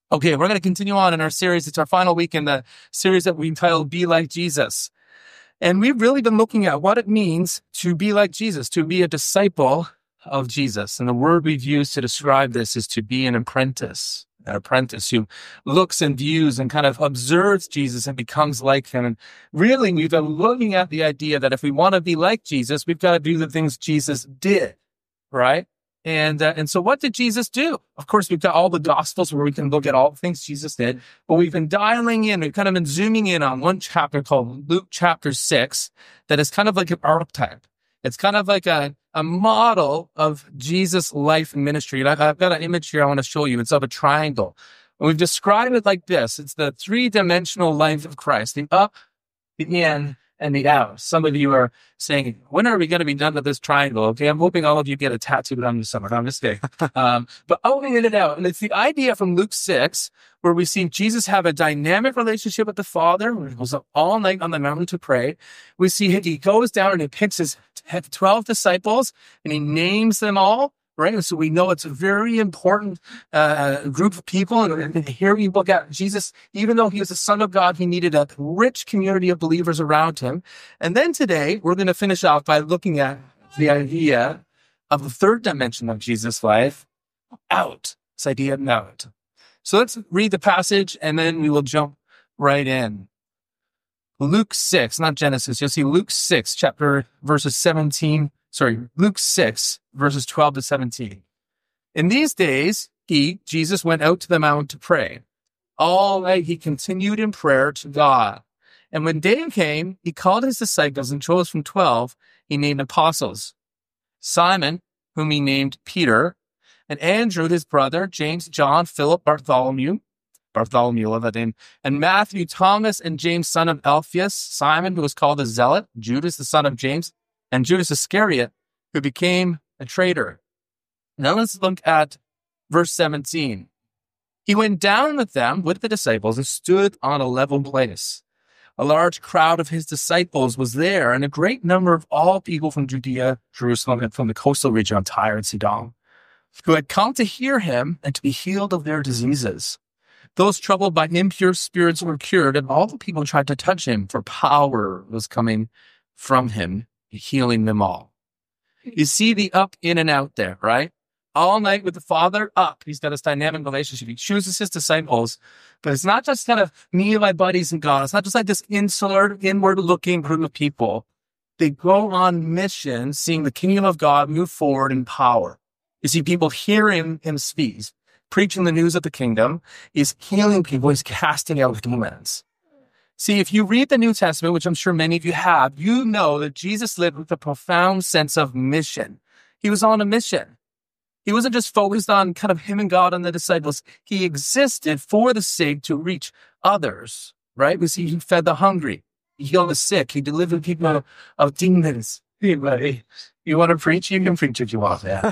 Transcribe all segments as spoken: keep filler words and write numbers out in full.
Okay, we're going to continue on in our series. It's our final week in the series that we entitled Be Like Jesus. And we've really been looking at what it means to be like Jesus, to be a disciple of Jesus. And the word we've used to describe this is to be an apprentice, an apprentice who looks and views and kind of observes Jesus and becomes like him. And really, we've been looking at the idea that if we want to be like Jesus, we've got to do the things Jesus did, right? And uh, and so what did Jesus do? Of course, we've got all the Gospels where we can look at all the things Jesus did, but we've been dialing in, we've kind of been zooming in on one chapter called Luke chapter six that is kind of like an archetype. It's kind of like a, a model of Jesus' life and ministry. And I've, I've got an image here I want to show you. It's of a triangle. And we've described it like this. It's the three-dimensional life of Christ, the up, the in, and the out. Some of you are saying, when are we going to be done with this triangle? Okay, I'm hoping all of you get a tattoo on you somewhere. No, I'm just kidding. Um, but opening it out. And it's the idea from Luke six, where we see Jesus have a dynamic relationship with the Father, where he goes up all night on the mountain to pray. We see he goes down and he picks his twelve disciples and he names them all. Right. And so we know it's a very important uh, group of people. And, and here we look at Jesus, even though he was the Son of God, he needed a rich community of believers around him. And then today, we're going to finish off by looking at the idea of the third dimension of Jesus' life, out. This idea of out. So let's read the passage and then we will jump right in. Luke six, not Genesis. You'll see Luke six, chapter verses seventeen. Sorry, Luke six, verses twelve to seventeen. In these days, he, Jesus, went out to the mountain to pray. All night he continued in prayer to God. And when day came, he called his disciples and chose from twelve, he named apostles. Simon, whom he named Peter, and Andrew, his brother, James, John, Philip, Bartholomew, Bartholomew of that name, and Matthew, Thomas, and James, son of Alphaeus, Simon, who was called a zealot, Judas, the son of James, and Judas Iscariot, who became a traitor. Now let's look at verse seventeen. He went down with them, with the disciples, and stood on a level place. A large crowd of his disciples was there, and a great number of all people from Judea, Jerusalem, and from the coastal region of Tyre and Sidon, who had come to hear him and to be healed of their diseases. Those troubled by impure spirits were cured, and all the people tried to touch him, for power was coming from him, healing them all. You see the up, in, and out there, right? All night with the Father, up. He's got this dynamic relationship. He chooses his disciples, but it's not just kind of me and my buddies and God. It's not just like this insular, inward-looking group of people. They go on mission, seeing the kingdom of God move forward in power. You see people hearing him speak. He's preaching the news of the kingdom. He's healing people. He's casting out demons. See, if you read the New Testament, which I'm sure many of you have, you know that Jesus lived with a profound sense of mission. He was on a mission. He wasn't just focused on kind of him and God and the disciples. He existed for the sake to reach others, right? We see he fed the hungry. He healed the sick. He delivered people of demons. Hey, buddy, you want to preach? You can preach if you want. Yeah.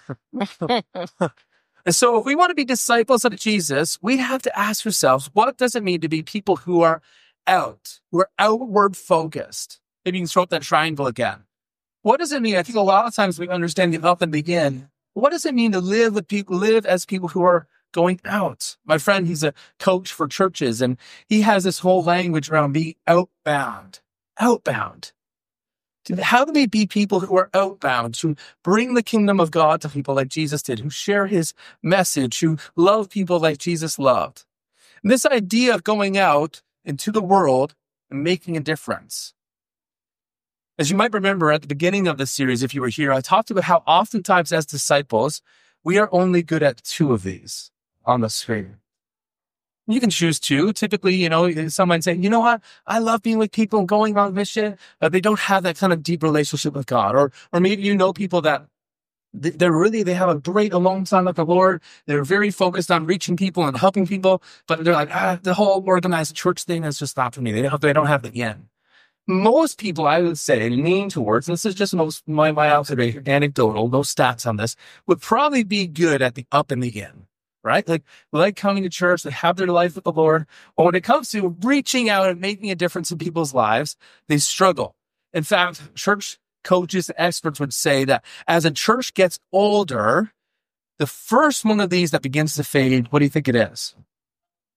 And so if we want to be disciples of Jesus, we have to ask ourselves, what does it mean to be people who are out, who are outward focused? Maybe you can throw up that triangle again. What does it mean? I think a lot of times we understand the up and the in. What does it mean to live with people, live as people who are going out? My friend, he's a coach for churches, and he has this whole language around being outbound. Outbound. How do we be people who are outbound, who bring the kingdom of God to people like Jesus did, who share his message, who love people like Jesus loved? And this idea of going out into the world and making a difference. As you might remember at the beginning of this series, if you were here, I talked about how oftentimes as disciples, we are only good at two of these on the screen. You can choose two. Typically, you know, someone say, you know what? I love being with people and going on mission, but they don't have that kind of deep relationship with God. Or, or maybe you know people that they're really, they have a great alone time with the Lord. They're very focused on reaching people and helping people, but they're like, ah, the whole organized church thing is just not for me. They don't, they don't have the end. Most people, I would say, lean towards, and this is just most my, my observation, anecdotal, no stats on this, would probably be good at the up and the in. Right? Like, like coming to church, they have their life with the Lord. But when it comes to reaching out and making a difference in people's lives, they struggle. In fact, church coaches and experts would say that as a church gets older, the first one of these that begins to fade, what do you think it is?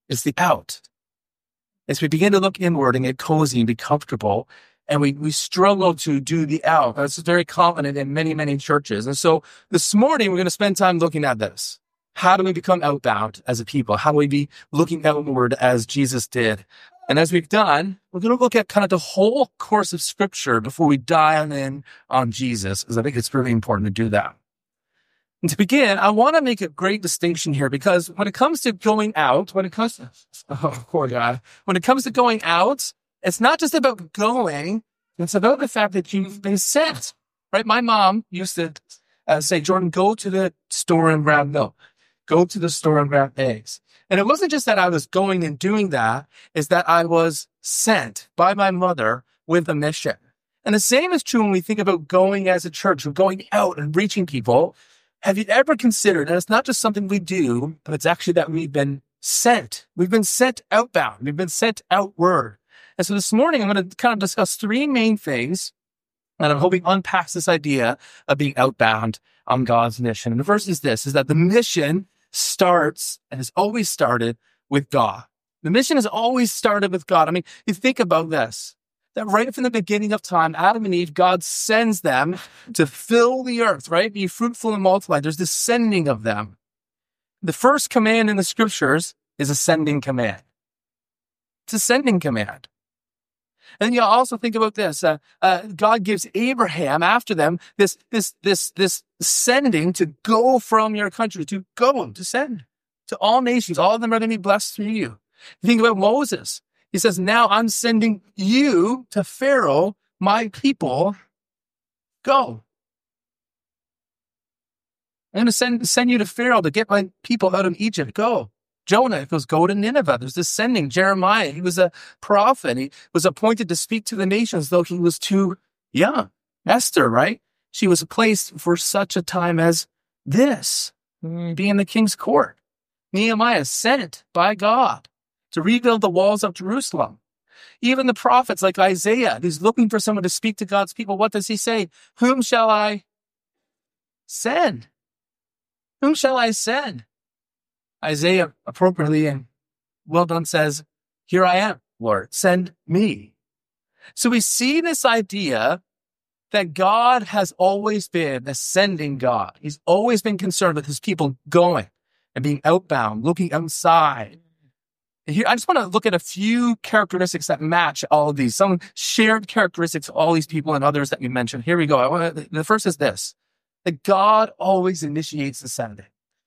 It's the out. As we begin to look inward and get cozy and be comfortable, and we, we struggle to do the out. That's very common in many, many churches. And so this morning, we're going to spend time looking at this. How do we become outbound as a people? How do we be looking outward as Jesus did? And as we've done, we're going to look at kind of the whole course of Scripture before we dive in on Jesus, because I think it's really important to do that. And to begin, I want to make a great distinction here, because when it comes to going out, when it comes to, oh, poor guy, when it comes to going out, it's not just about going, it's about the fact that you've been sent, right? My mom used to uh, say, Jordan, go to the store and grab milk. Go to the store and grab eggs. And it wasn't just that I was going and doing that, it's that I was sent by my mother with a mission. And the same is true when we think about going as a church, or going out and reaching people. Have you ever considered that it's not just something we do, but it's actually that we've been sent. We've been sent outbound. We've been sent outward. And so this morning, I'm going to kind of discuss three main things, and I'm hoping unpacks this idea of being outbound on God's mission. And the first is this, is that the mission starts and has always started with God. The mission has always started with God. I mean, you think about this, that right from the beginning of time, Adam and Eve, God sends them to fill the earth, right? Be fruitful and multiply. There's this sending of them. The first command in the Scriptures is a sending command. It's a sending command. And you also think about this. Uh, uh, God gives Abraham, after them, this, this, this, this sending to go from your country, to go, to send to all nations. All of them are going to be blessed through you. You think about Moses. He says, now I'm sending you to Pharaoh, my people. Go. I'm going to send, send you to Pharaoh to get my people out of Egypt. Go. Jonah goes, go to Nineveh. There's this sending. Jeremiah, he was a prophet. He was appointed to speak to the nations, though he was too young. Esther, right? She was placed for such a time as this, being in the king's court. Nehemiah, sent by God to rebuild the walls of Jerusalem. Even the prophets like Isaiah, who's looking for someone to speak to God's people, what does he say? Whom shall I send? Whom shall I send? Isaiah appropriately and well done says, here I am, Lord, send me. So we see this idea that God has always been a sending God. He's always been concerned with his people going and being outbound, looking outside. And here, I just want to look at a few characteristics that match all of these, some shared characteristics of all these people and others that we mentioned. Here we go. I want to, the first is this, that God always initiates the sending.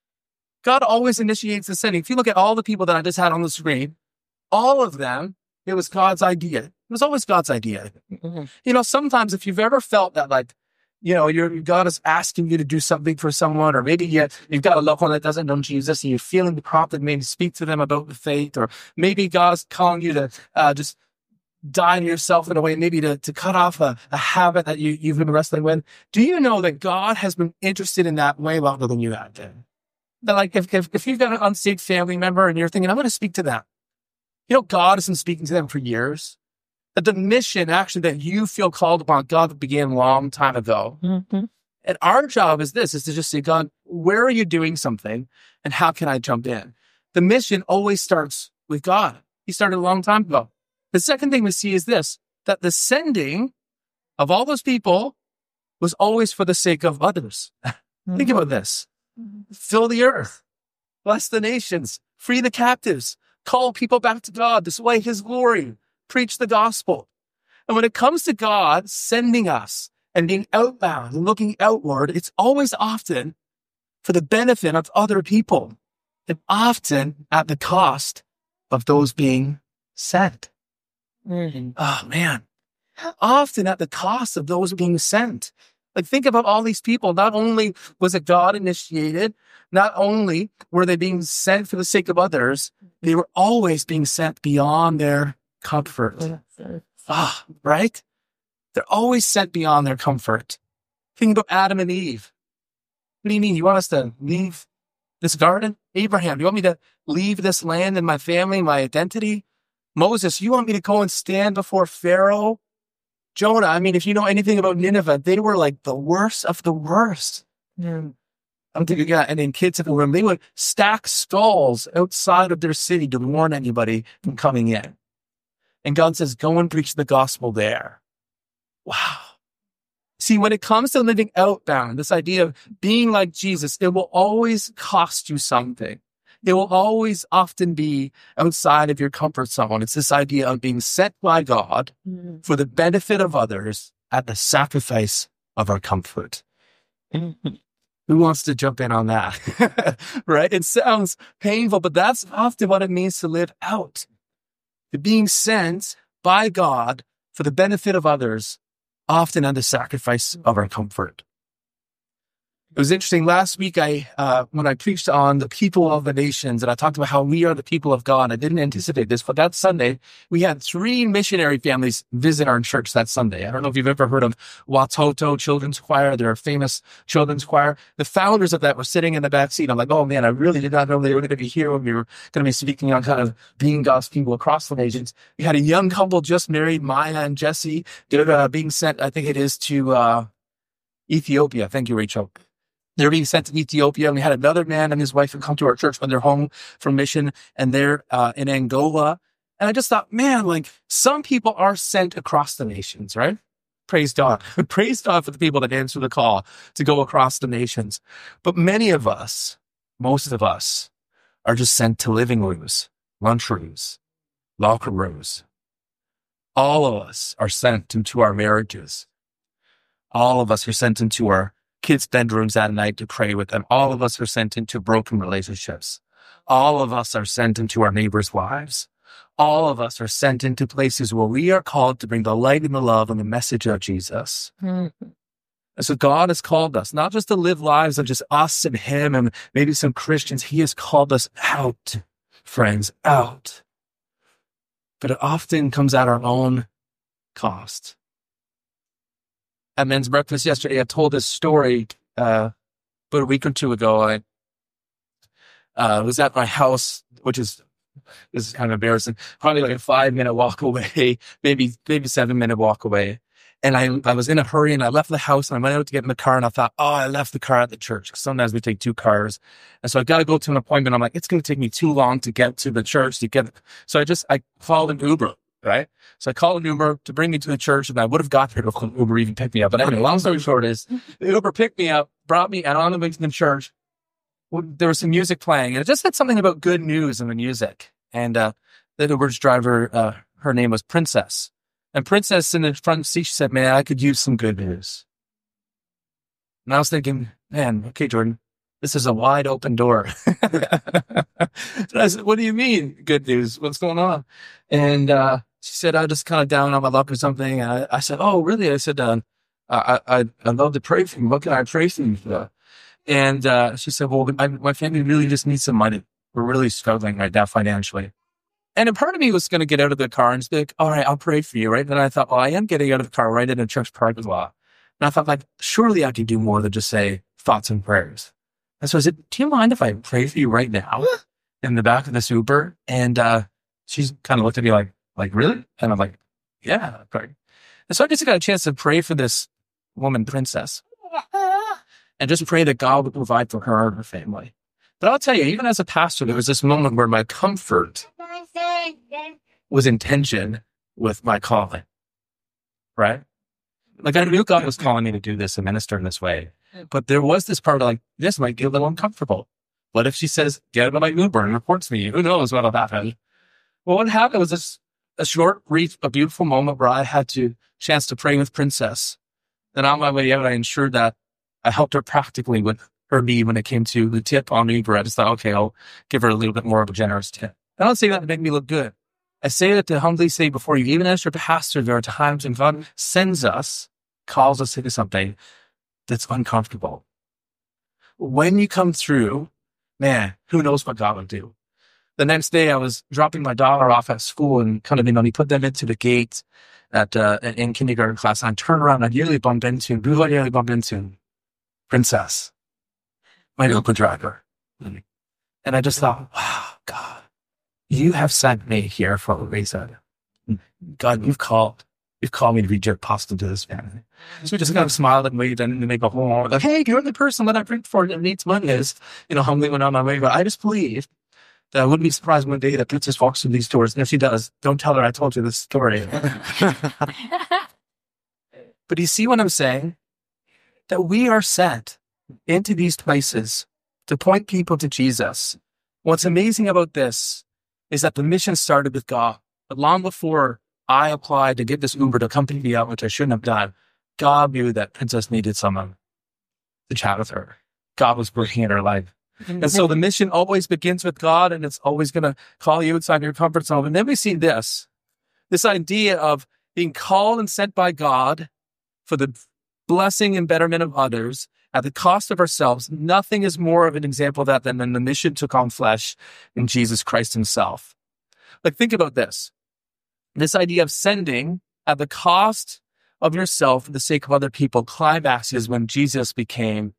God always initiates the sending. If you look at all the people that I just had on the screen, all of them, it was God's idea. It was always God's idea. Mm-hmm. You know, sometimes if you've ever felt that, like, you know, you're, God is asking you to do something for someone, or maybe you, you've got a loved one that doesn't know Jesus and you're feeling prompted maybe to speak to them about the faith, or maybe God's calling you to uh, just die to yourself in a way, maybe to, to cut off a, a habit that you, you've been wrestling with. Do you know that God has been interested in that way longer than you have been? That, like, if, if, if you've got an unsaved family member and you're thinking, I'm going to speak to them. You know, God has been speaking to them for years. That the mission actually that you feel called upon, God began a long time ago. Mm-hmm. And our job is this, is to just say, God, where are you doing something? And how can I jump in? The mission always starts with God. He started a long time ago. The second thing we see is this, that the sending of all those people was always for the sake of others. Mm-hmm. Think about this. Fill the earth, bless the nations, free the captives, call people back to God, display his glory, preach the gospel. And when it comes to God sending us and being outbound and looking outward, it's always often for the benefit of other people, and often at the cost of those being sent. Mm-hmm. Oh, man. Often at the cost of those being sent. Like, think about all these people. Not only was it God initiated, not only were they being sent for the sake of others, they were always being sent beyond their comfort. Ah, right? They're always sent beyond their comfort. Think about Adam and Eve. What do you mean? You want us to leave this garden? Abraham, do you want me to leave this land and my family, my identity? Moses, you want me to go and stand before Pharaoh? Jonah, I mean, if you know anything about Nineveh, they were like the worst of the worst. Mm. I'm thinking, yeah, and then kids in the room, they would stack stalls outside of their city to warn anybody from coming in. And God says, go and preach the gospel there. Wow. See, when it comes to living outbound, this idea of being like Jesus, it will always cost you something. It will always often be outside of your comfort zone. It's this idea of being sent by God mm-hmm. for the benefit of others at the sacrifice of our comfort. Mm-hmm. Who wants to jump in on that? Right? It sounds painful, but that's often what it means to live out. The being sent by God for the benefit of others, often at the sacrifice of our comfort. It was interesting. Last week, I uh, when I preached on the people of the nations, and I talked about how we are the people of God. I didn't anticipate this, but that Sunday, we had three missionary families visit our church that Sunday. I don't know if you've ever heard of Watoto Children's Choir. They're a famous children's choir. The founders of that were sitting in the back seat. I'm like, oh man, I really did not know they were going to be here when we were going to be speaking on kind of being God's people across the nations. We had a young couple just married, Maya and Jesse. They're uh, being sent, I think it is, to uh, Ethiopia. Thank you, Rachel. They're being sent to Ethiopia. And we had another man and his wife who come to our church when they're home from mission, and they're uh, in Angola. And I just thought, man, like some people are sent across the nations, right? Praise God. Praise God for the people that answer the call to go across the nations. But many of us, most of us, are just sent to living rooms, lunchrooms, locker rooms. All of us are sent into our marriages. All of us are sent into our kids' bedrooms at night to pray with them. All of us are sent into broken relationships. All of us are sent into our neighbors' wives. All of us are sent into places where we are called to bring the light and the love and the message of Jesus. Mm-hmm. And so God has called us, not just to live lives of just us and him and maybe some Christians. He has called us out, friends, out. But it often comes at our own cost. At men's breakfast yesterday, I told this story uh, about a week or two ago. I uh, was at my house, which is this is kind of embarrassing, probably like a five minute walk away, maybe maybe seven minute walk away. And I I was in a hurry, and I left the house, and I went out to get in the car, and I thought, oh, I left the car at the church. Sometimes we take two cars, and so I got to go to an appointment. I'm like, it's going to take me too long to get to the church to get. So I just I called an Uber. Right? So I called an Uber to bring me to the church, and I would have got there before Uber even picked me up. But anyway, long story short is the Uber picked me up, brought me, and on the way to the church, there was some music playing, and it just said something about good news in the music. And uh, the Uber's driver, uh, her name was Princess. And Princess in the front seat, she said, man, I could use some good news. And I was thinking, man, okay, Jordan, this is a wide open door. And I said, what do you mean, good news? What's going on? And uh, she said, I just kind of down on my luck or something. And I, I said, oh, really? I said, uh, I, I, I'd love to pray for you. What can I pray for you for? And uh, she said, well, I, my family really just needs some money. We're really struggling right now financially. And a part of me was going to get out of the car and say, all right, I'll pray for you, right? And I thought, well, I am getting out of the car right in a church parking lot. And I thought, like, surely I could do more than just say thoughts and prayers. And so I said, do you mind if I pray for you right now in the back of this Uber? And uh, she's kind of looked at me like, like, really? And I'm like, yeah, pray. And so I just got a chance to pray for this woman, Princess, and just pray that God would provide for her and her family. But I'll tell you, even as a pastor, there was this moment where my comfort was in tension with my calling, right? Like I knew God was calling me to do this and minister in this way. But there was this part of like, this might get a little uncomfortable. What if she says, get out of my Uber and reports me? Who knows what'll happen? Well, what happened was this a short, brief, a beautiful moment where I had to chance to pray with Princess. Then on my way out, I ensured that I helped her practically with her need when it came to the tip on Uber. I just thought, okay, I'll give her a little bit more of a generous tip. I don't say that to make me look good. I say that to humbly say before you, even as your pastor, there are times when God sends us, calls us into something that's uncomfortable. When you come through, man, who knows what God will do. The next day I was dropping my daughter off at school and kind of, you know, he put them into the gate at, uh, in kindergarten class. And I turned around and I nearly bumped into, who I nearly bumped into? Princess, my Uber driver. And I just thought, wow, God, you have sent me here for a reason. God, you've called you've called me to be your apostle to this family. So we just kind of smiled and waved, and then they go home. Like, hey, you're the person that I prayed for that needs money. Is, you know, humbly went on my way. But I just believe that I wouldn't be surprised one day that Princess walks through these doors. And if she does, don't tell her I told you this story. But do you see what I'm saying? That we are sent into these places to point people to Jesus. What's amazing about this is that the mission started with God. But long before I applied to get this Uber to accompany me out, which I shouldn't have done, God knew that Princess needed someone to chat with her. God was working in her life. And so the mission always begins with God, and it's always going to call you outside your comfort zone. And then we see this, this idea of being called and sent by God for the blessing and betterment of others at the cost of ourselves. Nothing is more of an example of that than when the mission took on flesh in Jesus Christ himself. Like, think about this. This idea of sending at the cost of yourself for the sake of other people climaxes when Jesus became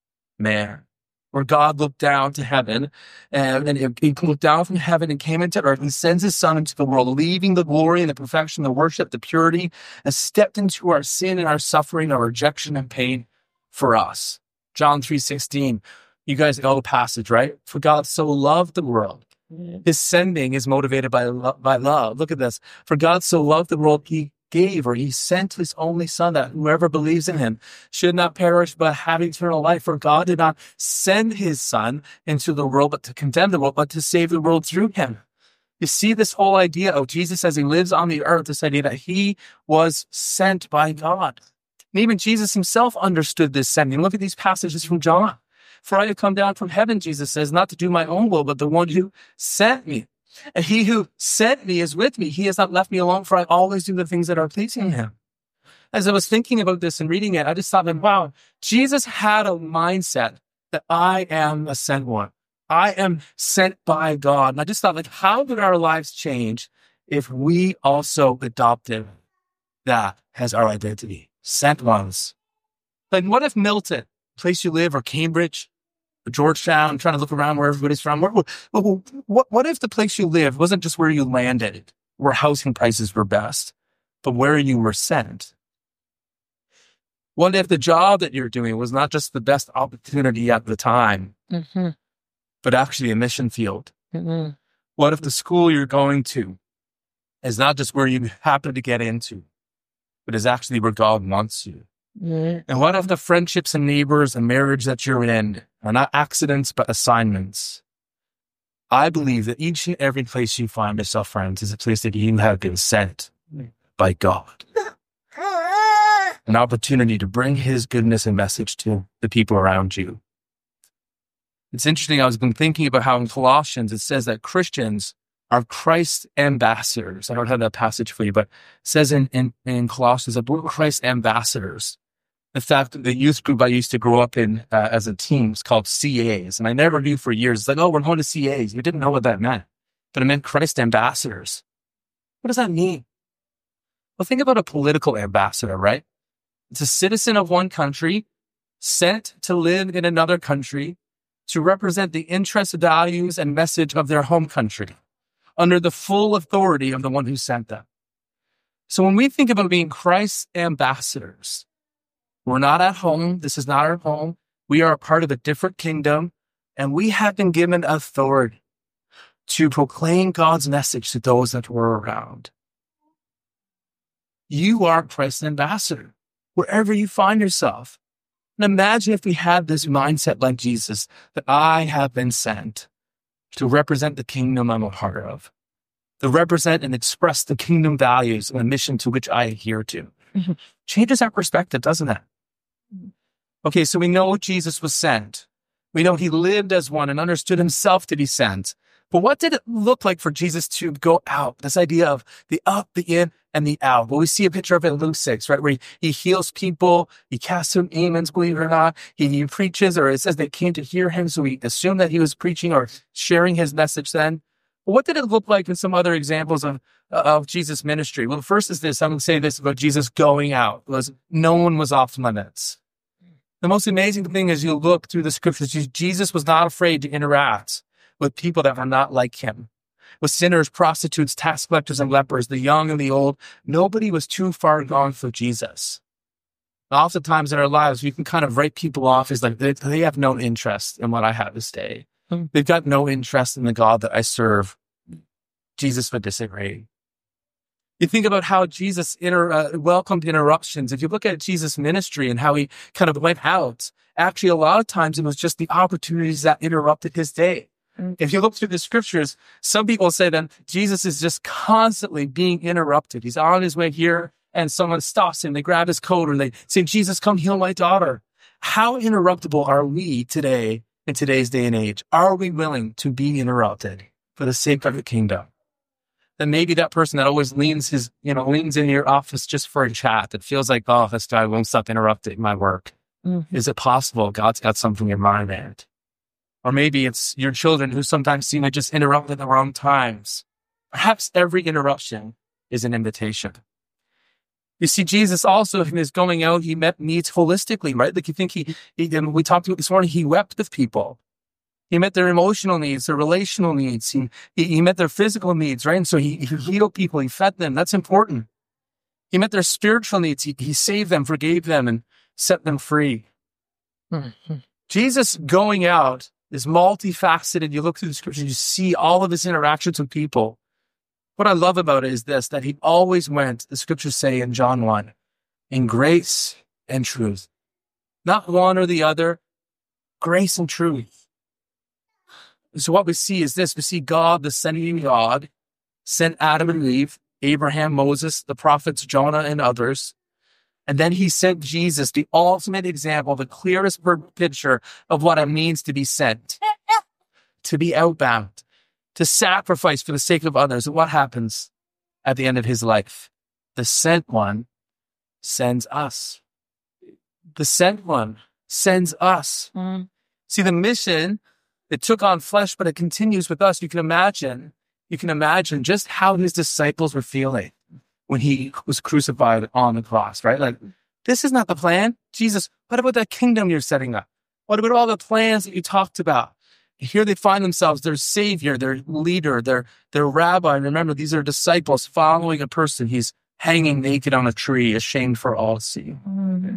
man, where God looked down to heaven, and, and he looked down from heaven and came into earth and sends his son into the world, leaving the glory and the perfection, the worship, the purity, and stepped into our sin and our suffering, our rejection and pain for us. John three sixteen, you guys know the passage, right? For God so loved the world. His sending is motivated by, lo- by love. Look at this. For God so loved the world, he gave, or he sent his only son, that whoever believes in him should not perish but have eternal life. For God did not send his son into the world but to condemn the world, but to save the world through him. You see this whole idea of Jesus as he lives on the earth, this idea that he was sent by God. And even Jesus himself understood this sending. Look at these passages from John. For I have come down from heaven, Jesus says, not to do my own will, but the one who sent me. And he who sent me is with me. He has not left me alone, for I always do the things that are pleasing him. As I was thinking about this and reading it, I just thought, wow, Jesus had a mindset that I am a sent one. I am sent by God. And I just thought, like, how would our lives change if we also adopted that as our identity? Sent ones. Like, what if Milton, place you live, or Cambridge, or Georgetown, I'm trying to look around where everybody's from. What, what, what if the place you live wasn't just where you landed, where housing prices were best, but where you were sent? What if the job that you're doing was not just the best opportunity at the time, mm-hmm. but actually a mission field? Mm-hmm. What if the school you're going to is not just where you happen to get into, but is actually where God wants you? Mm-hmm. And what if the friendships and neighbors and marriage that you're in are not accidents, but assignments? I believe that each and every place you find yourself, friends, is a place that you have been sent by God. An opportunity to bring his goodness and message to the people around you. It's interesting. I was been thinking about how in Colossians it says that Christians are Christ's ambassadors. I don't have that passage for you, but it says in, in, in Colossians that we're Christ's ambassadors. In fact, the youth group I used to grow up in uh, as a teen was called C As. And I never knew for years. It's like, oh, we're going to C As. You didn't know what that meant. But it meant Christ ambassadors. What does that mean? Well, think about a political ambassador, right? It's a citizen of one country sent to live in another country to represent the interests, values, and message of their home country under the full authority of the one who sent them. So when we think about being Christ's ambassadors, we're not at home. This is not our home. We are a part of a different kingdom, and we have been given authority to proclaim God's message to those that were around. You are Christ's ambassador, wherever you find yourself. And imagine if we had this mindset like Jesus, that I have been sent to represent the kingdom I'm a part of, to represent and express the kingdom values and the mission to which I adhere to. Mm-hmm. Changes our perspective, doesn't it? Okay, so we know Jesus was sent. We know he lived as one and understood himself to be sent. But what did it look like for Jesus to go out? This idea of the up, the in, and the out. Well, we see a picture of it in Luke six, right? Where he, he heals people, he casts out demons, believe it or not. He, he preaches, or it says they came to hear him, so we assume that he was preaching or sharing his message then. But what did it look like in some other examples of, of Jesus' ministry? Well, the first is this. I'm going to say this about Jesus going out. Was no one was off limits. The most amazing thing as you look through the scriptures, Jesus was not afraid to interact with people that were not like him. with sinners, prostitutes, tax collectors, and lepers, the young and the old. Nobody was too far gone for Jesus. Oftentimes in our lives, we can kind of write people off as like, they, they have no interest in what I have to say. Mm. They've got no interest in the God that I serve. Jesus would disagree. You think about how Jesus inter, uh, welcomed interruptions. If you look at Jesus' ministry and how he kind of went out, actually a lot of times it was just the opportunities that interrupted his day. Mm. If you look through the scriptures, some people say that Jesus is just constantly being interrupted. He's on his way here and someone stops him. They grab his coat or they say, Jesus, come heal my daughter. How interruptible are we today in today's day and age? Are we willing to be interrupted for the sake of the kingdom? Then maybe that person that always leans his, you know, leans in your office just for a chat that feels like, oh, this guy won't stop interrupting my work. Mm-hmm. Is it possible God's got something in mind there? Or maybe it's your children who sometimes seem to just interrupt at the wrong times. Perhaps every interruption is an invitation. You see, Jesus also, in his going out, he met needs holistically, right? Like you think he, he and we talked about this morning, he wept with people. He met their emotional needs, their relational needs. He, he, he met their physical needs, right? And so he, he healed people, he fed them. That's important. He met their spiritual needs. He, he saved them, forgave them, and set them free. Mm-hmm. Jesus going out is multifaceted. You look through the scriptures, you see all of his interactions with people. What I love about it is this, that he always went, the scriptures say in John one, in grace and truth. Not one or the other, grace and truth. So what we see is this, we see God, the sending God, sent Adam and Eve, Abraham, Moses, the prophets, Jonah, and others. And then he sent Jesus, the ultimate example, the clearest picture of what it means to be sent, to be outbound, to sacrifice for the sake of others. And what happens at the end of his life? The sent one sends us. The sent one sends us. Mm. See, the mission, it took on flesh, but it continues with us. You can imagine, you can imagine just how his disciples were feeling when he was crucified on the cross, right? Like, this is not the plan. Jesus, what about that kingdom you're setting up? What about all the plans that you talked about? Here they find themselves, their savior, their leader, their, their rabbi. And remember, these are disciples following a person. He's hanging naked on a tree, ashamed for all to see. Mm-hmm.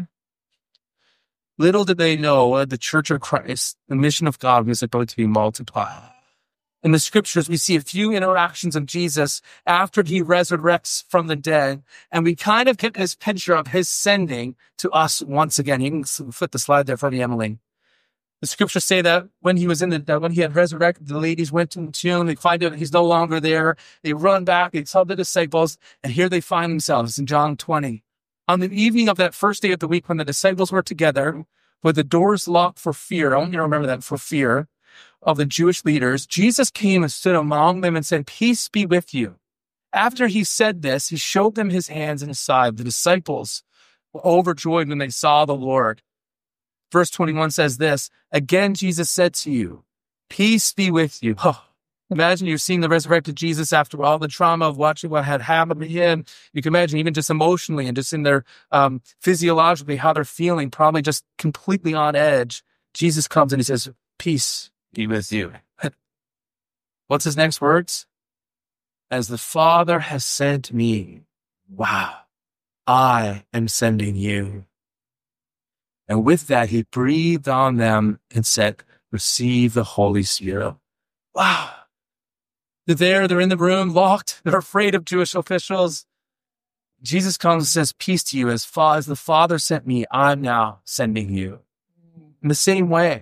Little did they know uh, the Church of Christ, the mission of God, was about to be multiplied. In the scriptures, we see a few interactions of Jesus after he resurrects from the dead. And we kind of get this picture of his sending to us once again. You can flip the slide there for me, Emily. The scriptures say that when he was in the, that when he had resurrected, the ladies went to the tomb. They find out he's no longer there. They run back. They tell the disciples, and here they find themselves in John twenty. On the evening of that first day of the week, when the disciples were together, with the doors locked for fear, I want you to remember that, for fear of the Jewish leaders, Jesus came and stood among them and said, "Peace be with you." After he said this, he showed them his hands and his side. The disciples were overjoyed when they saw the Lord. Verse twenty-one says this, "Again, Jesus said to you, peace be with you." Oh, imagine you're seeing the resurrected Jesus after all the trauma of watching what had happened to him. You can imagine even just emotionally and just in their um, physiologically, how they're feeling, probably just completely on edge. Jesus comes and he says, "Peace be with you." What's his next words? "As the Father has sent me, wow, I am sending you." And with that, he breathed on them and said, "Receive the Holy Spirit." Wow. They're there, they're in the room, locked. They're afraid of Jewish officials. Jesus comes and says, "Peace to you. As far as the Father sent me, I'm now sending you." In the same way,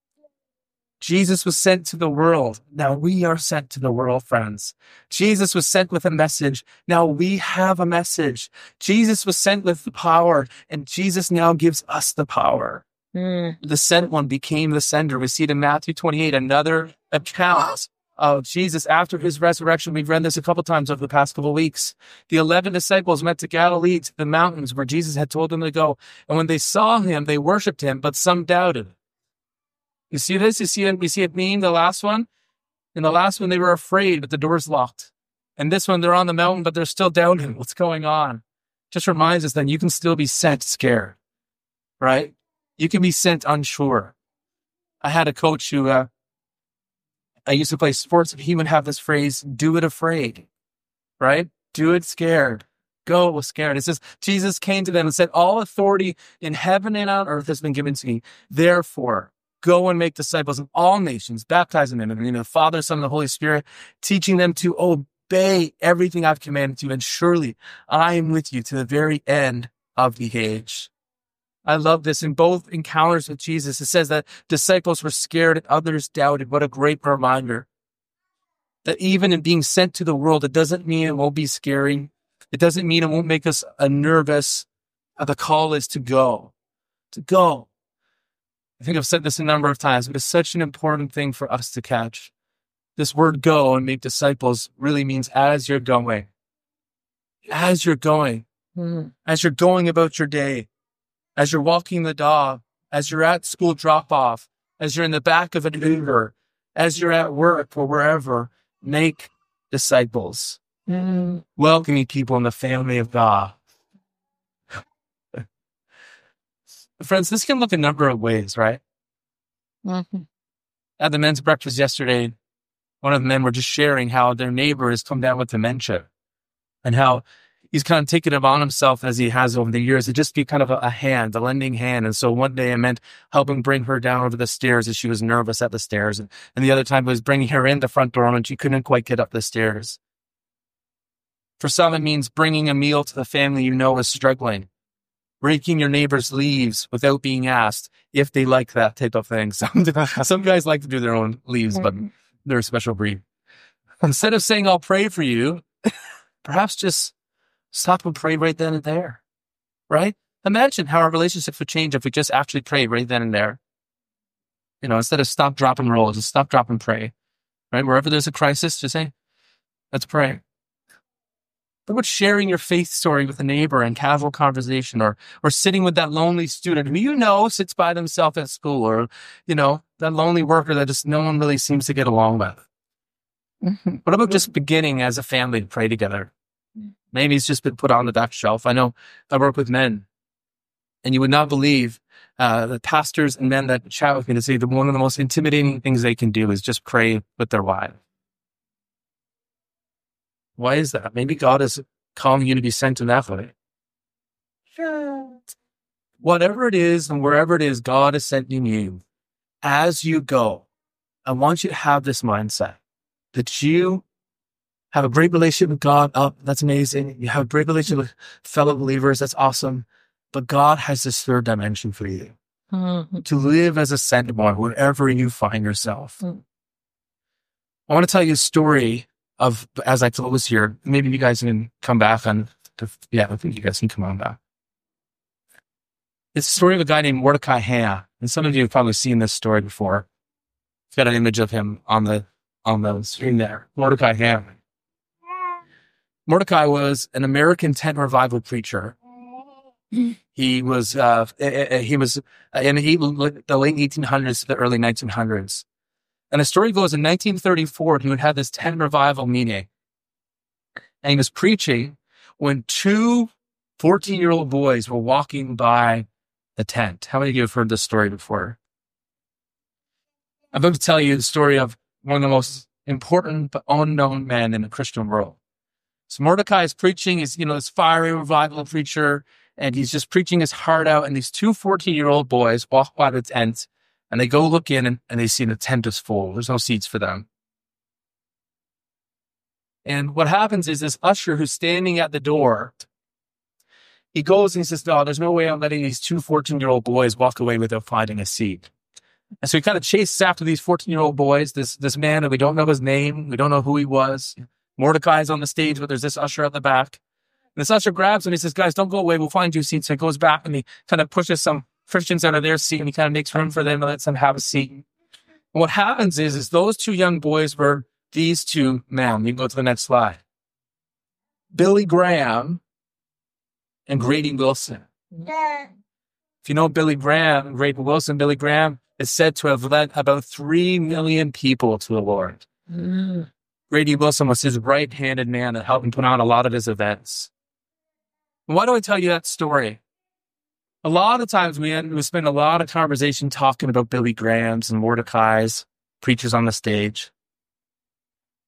Jesus was sent to the world. Now we are sent to the world, friends. Jesus was sent with a message. Now we have a message. Jesus was sent with the power, and Jesus now gives us the power. Mm. The sent one became the sender. We see it in Matthew twenty-eight, another account of Jesus after his resurrection. We've read this a couple times over the past couple of weeks. The eleven disciples went to Galilee, to the mountains where Jesus had told them to go. And when they saw him, they worshiped him, but some doubted. You see this? You see it? You see it being the last one? In the last one, they were afraid, but the door's locked. And this one, they're on the mountain, but they're still doubting what's going on. Just reminds us that you can still be sent scared, right? You can be sent unsure. I had a coach who, uh, I used to play sports, and he would have this phrase, do it afraid, right? Do it scared. Go scared. It says, Jesus came to them and said, all authority in heaven and on earth has been given to me. Therefore, go and make disciples of all nations, baptizing them in the name of the Father, Son, and the Holy Spirit, teaching them to obey everything I've commanded you. And surely I am with you to the very end of the age. I love this. In both encounters with Jesus, it says that disciples were scared and others doubted. What a great reminder that even in being sent to the world, it doesn't mean it won't be scary. It doesn't mean it won't make us uh, nervous. Uh, the call is to go, to go. I think I've said this a number of times, but it's such an important thing for us to catch. This word go and make disciples really means as you're going. As you're going. Mm-hmm. As you're going about your day. As you're walking the dog. As you're at school drop-off. As you're in the back of an Uber. As you're at work or wherever. Make disciples. Mm-hmm. Welcoming people in the family of God. Friends, this can look a number of ways, right? Mm-hmm. At the men's breakfast yesterday, one of the men were just sharing how their neighbor has come down with dementia and how he's kind of taken it on himself as he has over the years to just be kind of a, a hand, a lending hand. And so one day it meant helping bring her down over the stairs as she was nervous at the stairs. And, and the other time it was bringing her in the front door and she couldn't quite get up the stairs. For some, it means bringing a meal to the family you know is struggling. Raking your neighbor's leaves without being asked if they like that type of thing. Some, some guys like to do their own leaves, but they're a special breed. Instead of saying, I'll pray for you, perhaps just stop and pray right then and there, right? Imagine how our relationships would change if we just actually prayed right then and there. You know, instead of stop, drop, and roll, just stop, drop, and pray, right? Wherever there's a crisis, just say, let's pray. What about sharing your faith story with a neighbor in casual conversation, or or sitting with that lonely student who you know sits by themselves at school, or, you know, that lonely worker that just no one really seems to get along with? Mm-hmm. What about just beginning as a family to pray together? Maybe it's just been put on the back shelf. I know I work with men, and you would not believe uh, the pastors and men that chat with me to say that one of the most intimidating things they can do is just pray with their wife. Why is that? Maybe God is calling you to be sent in that way. Sure. Whatever it is and wherever it is God is sending you, as you go, I want you to have this mindset that you have a great relationship with God. Oh, that's amazing. You have a great relationship with fellow believers. That's awesome. But God has this third dimension for you. Mm-hmm. To live as a sent one, wherever you find yourself. Mm-hmm. I want to tell you a story of, as I close here, maybe you guys can come back on, to, yeah, I think you guys can come on back. It's a story of a guy named Mordecai Ham, and some of you have probably seen this story before. I've got an image of him on the on the screen there. Mordecai Ham. Mordecai was an American tent revival preacher. He was uh, he was in the late eighteen hundreds to the early nineteen hundreds. And the story goes, in nineteen thirty-four, he would have this tent revival meeting. And he was preaching when two fourteen-year-old boys were walking by the tent. How many of you have heard this story before? I'm about to tell you the story of one of the most important but unknown men in the Christian world. So Mordecai is preaching, he's, you know, this fiery revival preacher, and he's just preaching his heart out. And these two fourteen-year-old boys walk by the tent, and they go look in, and, and they see the tent is full. There's no seats for them. And what happens is this usher who's standing at the door, he goes and he says, no, there's no way I'm letting these two fourteen-year-old boys walk away without finding a seat. And so he kind of chases after these fourteen-year-old boys, this this man, and we don't know his name. We don't know who he was. Mordecai's on the stage, but there's this usher at the back. And this usher grabs him and he says, guys, don't go away. We'll find you seats. So he goes back and he kind of pushes some Christians out of their seat, and he kind of makes room for them and lets them have a seat. And what happens is, is those two young boys were these two men. You can go to the next slide. Billy Graham and Grady Wilson. Yeah. If you know Billy Graham and Grady Wilson, Billy Graham is said to have led about three million people to the Lord. Mm. Grady Wilson was his right-handed man that helped him put on a lot of his events. And why do I tell you that story? A lot of times we, we spend a lot of conversation talking about Billy Graham's and Mordecai's preachers on the stage.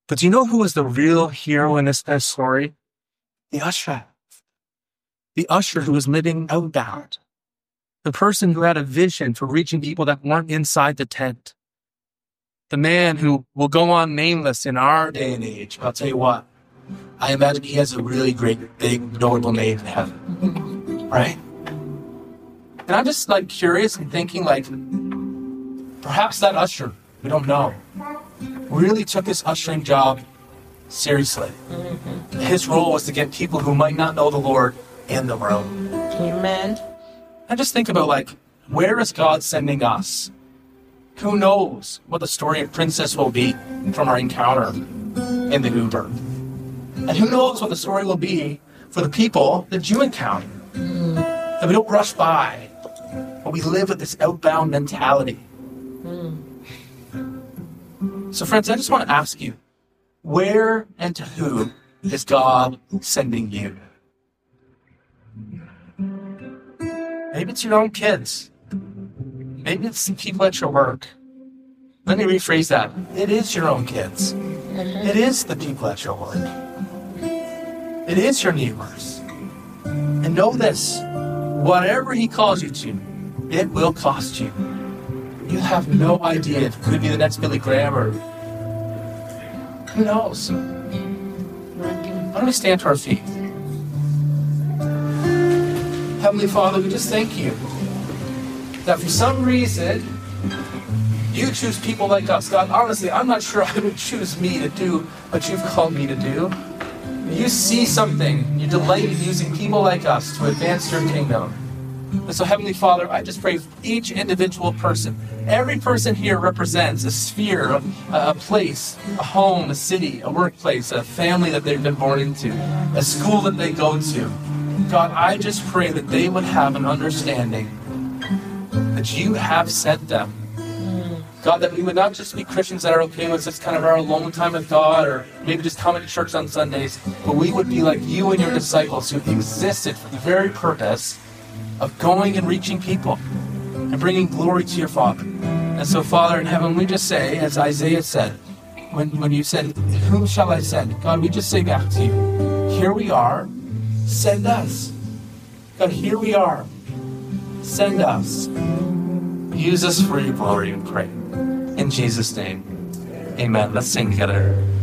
But do you know who was the real hero in this, this story? The usher. The usher who was living outbound. The person who had a vision for reaching people that weren't inside the tent. The man who will go on nameless in our day and age. I'll tell you what, I imagine he has a really great, big, notable name in heaven. Right? And I'm just like curious and thinking like, perhaps that usher, we don't know, really took his ushering job seriously. Mm-hmm. His role was to get people who might not know the Lord in the room. Amen. I just think about like, where is God sending us? Who knows what the story of Princess will be from our encounter in the Uber? And who knows what the story will be for the people that you encounter? Mm. That we don't rush by, but we live with this outbound mentality. Mm. So friends, I just want to ask you, where and to who is God sending you? Maybe it's your own kids. Maybe it's the people at your work. Let me rephrase that. It is your own kids. It is the people at your work. It is your neighbors. And know this, whatever he calls you to, it will cost you. You have no idea if it could be the next Billy Graham or who knows. Why don't we stand to our feet? Heavenly Father, we just thank you that for some reason you choose people like us. God, honestly, I'm not sure I would choose me to do what you've called me to do. You see something. You delight in using people like us to advance your kingdom. And so, Heavenly Father, I just pray for each individual person. Every person here represents a sphere, a, a place, a home, a city, a workplace, a family that they've been born into, a school that they go to. God, I just pray that they would have an understanding that you have sent them. God, that we would not just be Christians that are okay with just kind of our alone time with God or maybe just coming to church on Sundays, but we would be like you and your disciples who existed for the very purpose of going and reaching people and bringing glory to your Father. And so, Father in heaven, we just say, as Isaiah said, when, when you said, whom shall I send? God, we just say back to you, here we are, send us. God, here we are, send us. Use us for your glory, we pray. In Jesus' name, amen. Let's sing together.